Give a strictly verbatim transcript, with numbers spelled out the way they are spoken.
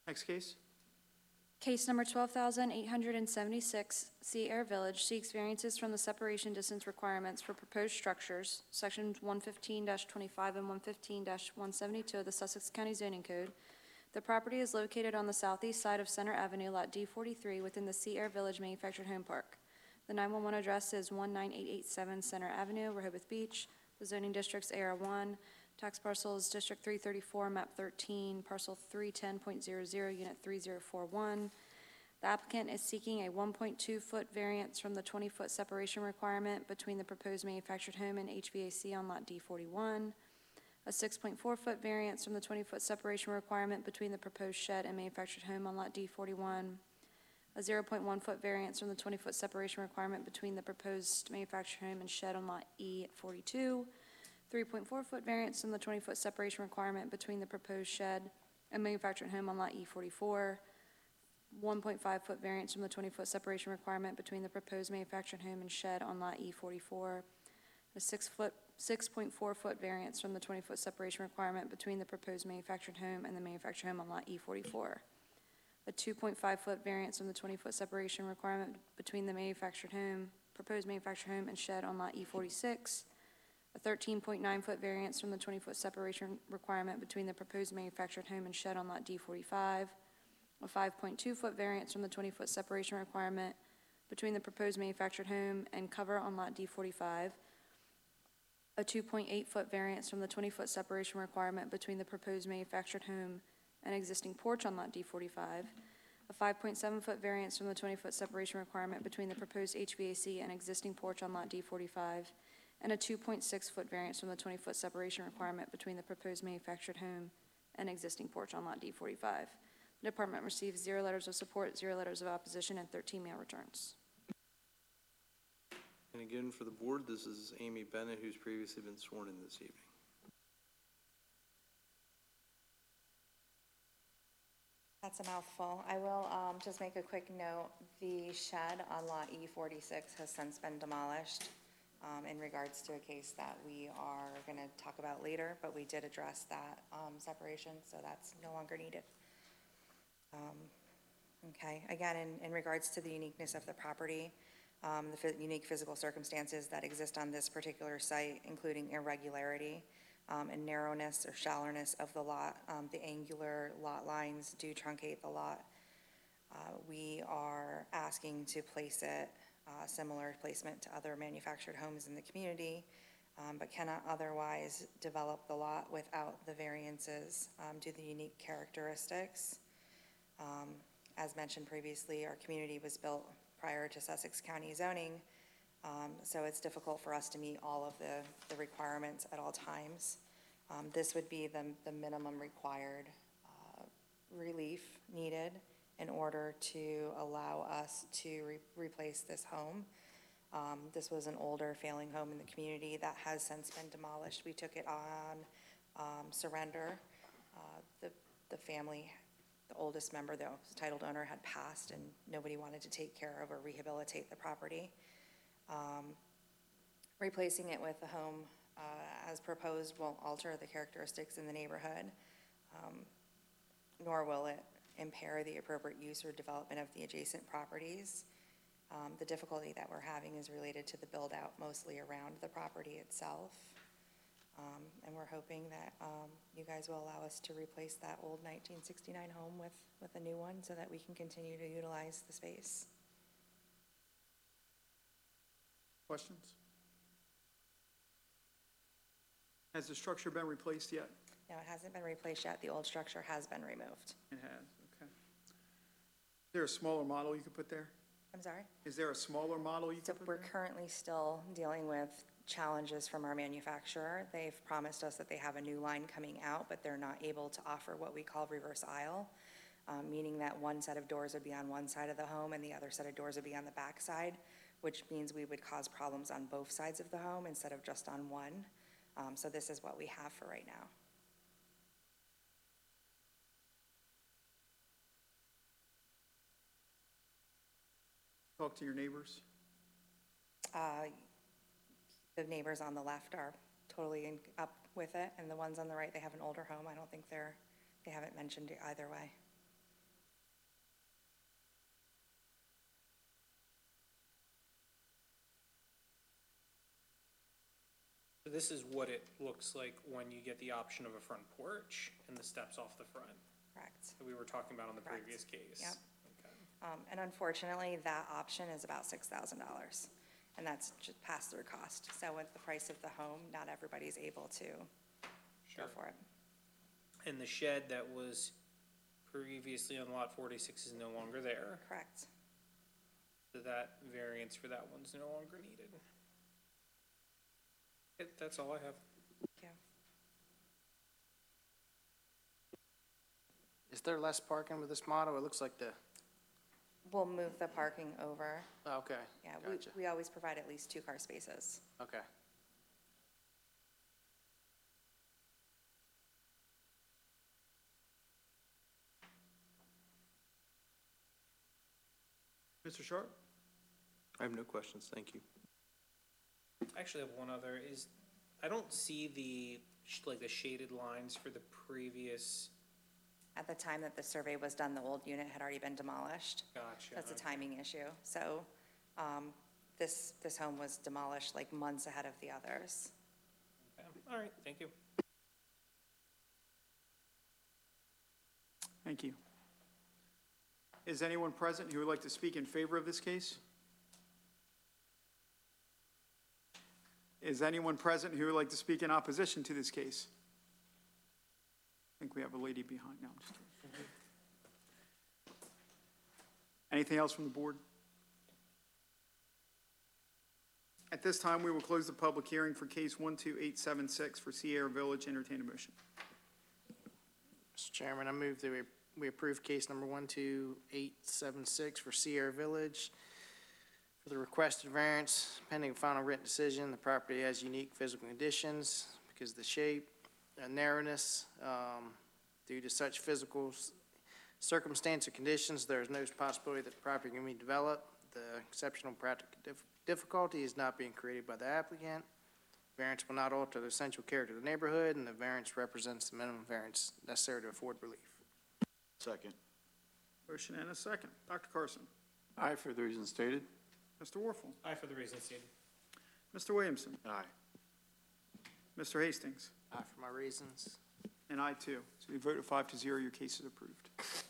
Next case. Case number twelve thousand eight hundred seventy-six, Sea Air Village seeks variances from the separation distance requirements for proposed structures, sections one fifteen twenty-five and one fifteen one seventy-two of the Sussex County Zoning Code. The property is located on the southeast side of Center Avenue, Lot D forty-three, within the Sea Air Village Manufactured Home Park. The nine one one address is one nine eight eight seven Center Avenue, Rehoboth Beach. The zoning district's A R one. Tax parcel is District three thirty-four, Map thirteen, Parcel three ten point zero zero, Unit three zero four one. The applicant is seeking a one point two foot variance from the twenty foot separation requirement between the proposed manufactured home and H V A C on Lot D forty-one, a six point four foot variance from the twenty foot separation requirement between the proposed shed and manufactured home on Lot D forty-one, a zero point one foot variance from the twenty foot separation requirement between the proposed manufactured home and shed on Lot E forty-two, three point four foot variance from the twenty foot separation requirement between the proposed shed and manufactured home on Lot E forty-four, one point five foot variance from the twenty foot separation requirement between the proposed manufactured home and shed on Lot E forty-four, a six foot, six point four foot variance from the twenty foot separation requirement between the proposed manufactured home and the manufactured home on Lot E forty-four, a two point five foot variance from the twenty foot separation requirement between the manufactured home, proposed manufactured home and shed on Lot E forty-six, a thirteen point nine foot variance from the twenty foot separation requirement between the proposed manufactured home and shed on Lot D forty-five, a five point two foot variance from the twenty foot separation requirement between the proposed manufactured home and cover on Lot D forty-five, a two point eight foot variance from the twenty foot separation requirement between the proposed manufactured home and existing porch on Lot D forty-five, a five point seven foot variance from the twenty foot separation requirement between the proposed H V A C and existing porch on Lot D forty-five, and a two point six foot variance from the twenty foot separation requirement between the proposed manufactured home and existing porch on Lot D forty-five. The department received zero letters of support, zero letters of opposition, and thirteen mail returns. And again, for the board, this is Amy Bennett, who's previously been sworn in this evening. That's a mouthful. I will um, just make a quick note. The shed on Lot E forty-six has since been demolished um, in regards to a case that we are going to talk about later, but we did address that um, separation, so that's no longer needed. Um, okay, again, in, in regards to the uniqueness of the property, um, the unique physical circumstances that exist on this particular site, including irregularity um, and narrowness or shallowness of the lot, um, the angular lot lines do truncate the lot. Uh, we are asking to place it uh, similar placement to other manufactured homes in the community, um, but cannot otherwise develop the lot without the variances um, due to the unique characteristics. Um, as mentioned previously, our community was built prior to Sussex County zoning, um, so it's difficult for us to meet all of the, the requirements at all times. Um, this would be the, the minimum required uh, relief needed in order to allow us to re replace this home. Um, this was an older failing home in the community that has since been demolished. We took it on um, surrender. Uh, the, the family The oldest member, the titled owner, had passed and nobody wanted to take care of or rehabilitate the property. Um, replacing it with a home uh, as proposed won't alter the characteristics in the neighborhood, um, nor will it impair the appropriate use or development of the adjacent properties. Um, the difficulty that we're having is related to the build out mostly around the property itself. Um, and we're hoping that um, you guys will allow us to replace that old nineteen sixty-nine home with, with a new one so that we can continue to utilize the space. Questions? Has the structure been replaced yet? No, it hasn't been replaced yet. The old structure has been removed. It has, okay. Is there a smaller model you could put there? I'm sorry? Is there a smaller model you So could put we're there? currently still dealing with challenges from our manufacturer. They've promised us that they have a new line coming out, but they're not able to offer what we call reverse aisle, um, meaning that one set of doors would be on one side of the home and the other set of doors would be on the back side, which means we would cause problems on both sides of the home instead of just on one. Um, so this is what we have for right now. Talk to your neighbors. Uh, the neighbors on the left are totally in, up with it, and the ones on the right, they have an older home. I don't think they're, they haven't mentioned it either way. So this is what it looks like when you get the option of a front porch and the steps off the front Correct. that we were talking about on the Correct. previous case. Yep. Okay. Um, and unfortunately, that option is about six thousand dollars, and that's just pass-through cost. So with the price of the home, not everybody's able to go Sure. for it. And the shed that was previously on lot forty-six is no longer there, Correct. so that variance for that one's no longer needed. It, that's all I have. Thank you. Is there less parking with this model? It looks like the, We'll move the parking over. oh, okay. Yeah, we, Gotcha. we always provide at least two car spaces. Okay. Mister Sharp? I have no questions, thank you. I actually have one other, is, I don't see the, sh- like, the shaded lines for the previous, At the time that the survey was done, the old unit had already been demolished. gotcha. That's a okay. timing issue. So, um, this, this home was demolished like months ahead of the others. Okay. All right, thank you. Thank you. Is anyone present who would like to speak in favor of this case? Is anyone present who would like to speak in opposition to this case? I think we have a lady behind now. I'm just kidding. Anything else from the board? At this time, we will close the public hearing for case one two eight seven six for Sierra Village. Entertain a motion. Mister Chairman, I move that we, we approve case number one two eight seven six for Sierra Village. For the requested variance, pending final written decision, the property has unique physical conditions because of the shape and narrowness. Um, due to such physical s- circumstance or conditions, there is no possibility that the property can be developed. The exceptional practical dif- difficulty is not being created by the applicant. Variance will not alter the essential character of the neighborhood, and the variance represents the minimum variance necessary to afford relief. Second. Motion and a second. Doctor Carson. Aye, for the reasons stated. Mister Warfel. Aye, for the reasons stated. Mister Williamson. Aye. Mister Hastings. Aye, for my reasons. And I too. So we vote five to zero. Your case is approved.